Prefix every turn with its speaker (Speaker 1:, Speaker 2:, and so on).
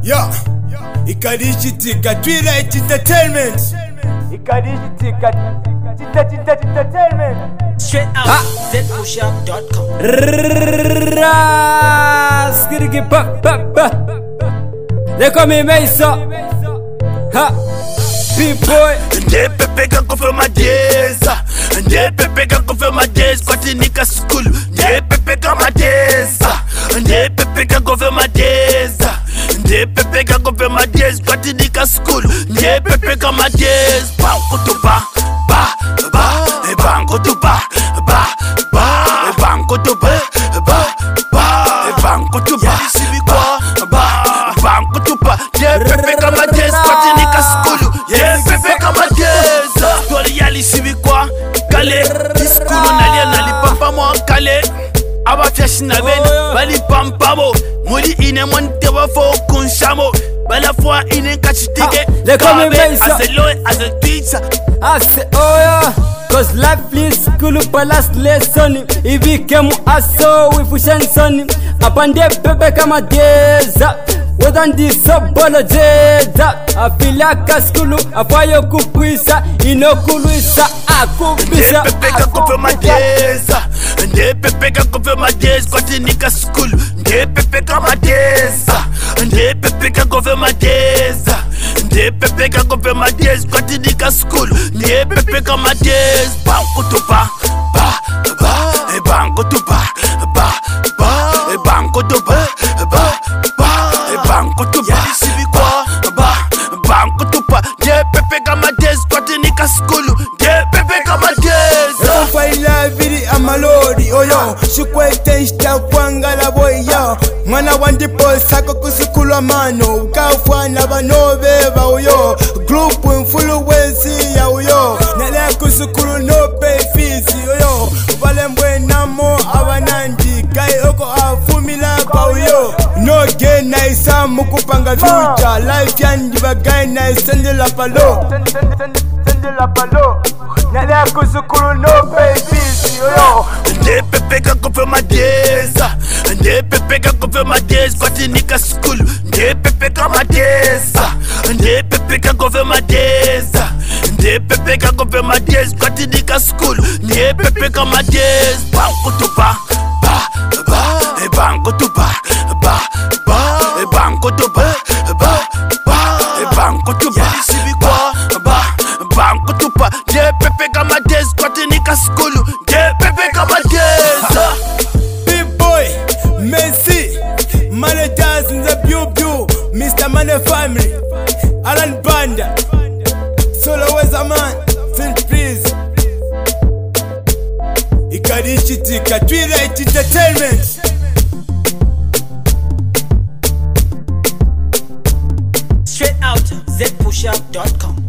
Speaker 1: Yeah, ikadichitika Twilight Entertainment. Ikadichitika Entertainment.
Speaker 2: Straight out zpushup.com.
Speaker 3: Skirigi pa. They call me Mason. Ha. B-boy.
Speaker 4: Nde pepe kako fe madeza. Nde pepe kako fe madeza. Kwati nika skulu. Nde pepe ka madeza. Nde pepe kako fe madeza. Nde pepe kako fe madeza. Kwati nika skulu. Nde pepe ka madeza. Banko to ba. E banko to ba. E banko to ba. E banko to ba. Banko to ba. Nde pepe ka madeza. Kwati nika skulu. Pepe kama jeza Tori yali sibi kwa Kale Diskulu nalia nalipampa mwa kale Aba fyashi na beni Bali pampamo Muri ine mwante wafo kunshamo Bala fwa ine kachitike Kabe ase loe ase pizza
Speaker 3: Ase oya Cause life is school palas lesson. Ibikemu aso wifushensoni Apande pepe kama jeza Wetandi sobolo jeda Afilaka skulu Afayo kupwisa Inokuluisa akupisa
Speaker 4: Nde pepe kako fe madeza Nde pepe kako fe madeza Kwati nika skulu Nde pepe ka madeza Nde pepe kako fe madeza Nde pepe kako fe madeza Kwati nika skulu Nde pepe ka madeza Banko to ba E banko to ba E banko to ba Banko to ba Banko to ba Nde pepe ka madeza Kwati nika skulu Nde pepe ka madeza
Speaker 1: Faila viri amalori oyo Shikwete ishta kwangala boyo Mwana wandipo sako kusikulwa mano Ukafwana banobeba oyo Group influence ya oyo Nale kusikulu no pay fees oyo Vale mwenamo abanandi Kai oko afumila kwa oyo No gain na isa mukupanga future Life yandi bagay na isende la palo Sende la palo Nale kusikulu no pay fees oyo
Speaker 4: Nde pepe kako fe madeza Nde pepe kako fe madeza Kwati nika skulu Nde pepe ka madeza Nde pepe kako fe madeza Nde pepe kako fe madeza Kwati nika skulu Nde pepe ka madeza Banko to ba E banko to ba E banko to ba E banko to ba Banko to ba Nde pepe ka madeza Kwati nika skulu Nde pepe ka madeza
Speaker 1: B-boy, Messi, managers in the Bew, Mr. Money Family, Alan Banda, Solo Wezaman, St. Please, Ikadichitika Twilight Entertainment.
Speaker 2: Straight out zpushup.com.